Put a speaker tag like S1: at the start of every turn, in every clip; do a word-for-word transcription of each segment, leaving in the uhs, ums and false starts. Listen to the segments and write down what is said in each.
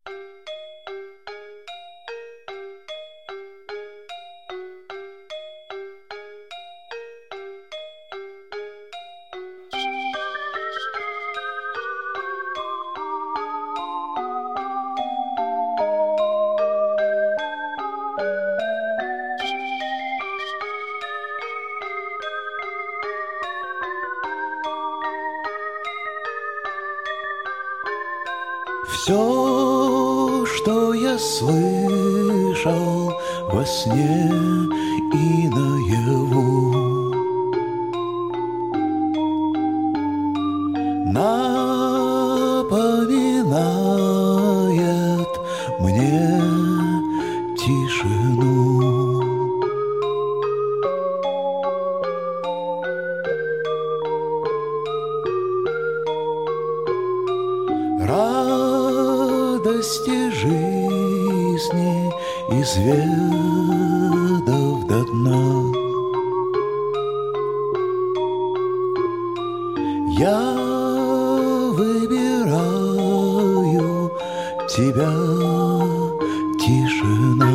S1: Все, что я слышал во сне и наяву, напоминает мне тишину. Радости жизни изведав до дна, я выбираю тебя, тишина.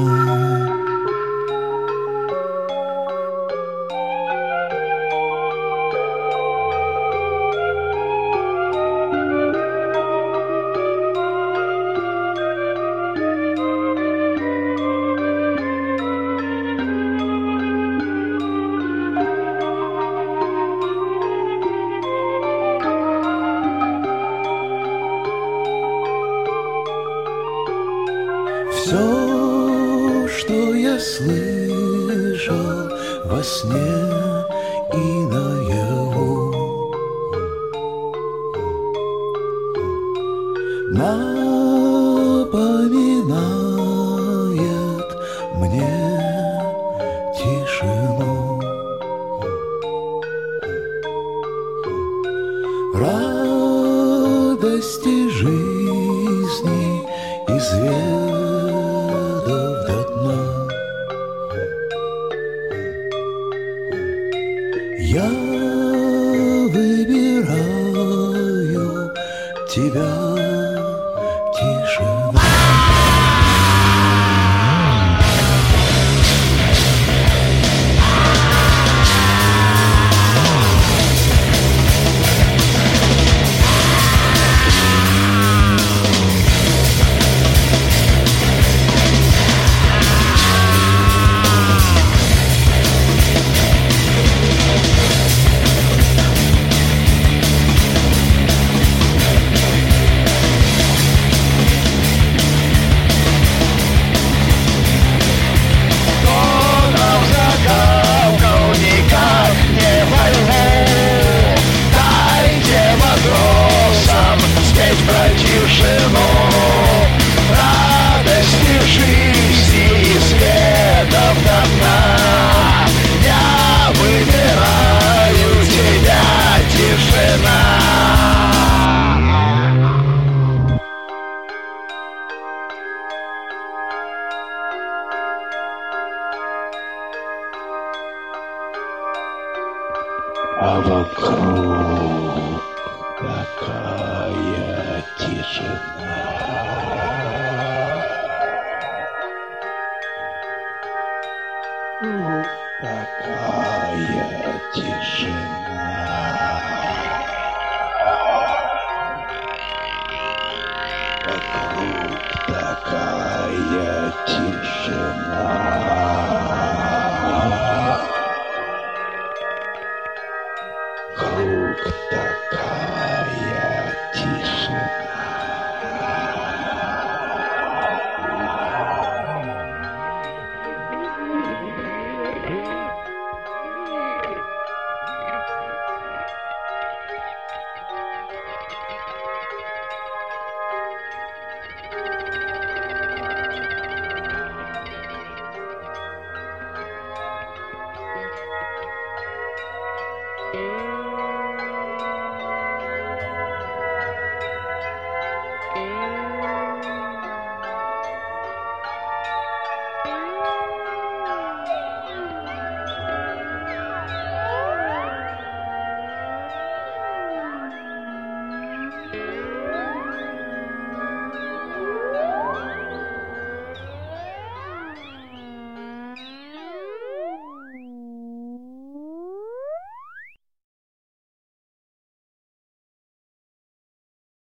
S1: Все, что я слышал во сне и наяву, напоминает мне тишину. Радости жизни изведав до дна, я выбираю тебя, тишина. Радости жизни и света до дна, я выбираю тебя, тишина. А вокруг такая тишина. Такая тишина.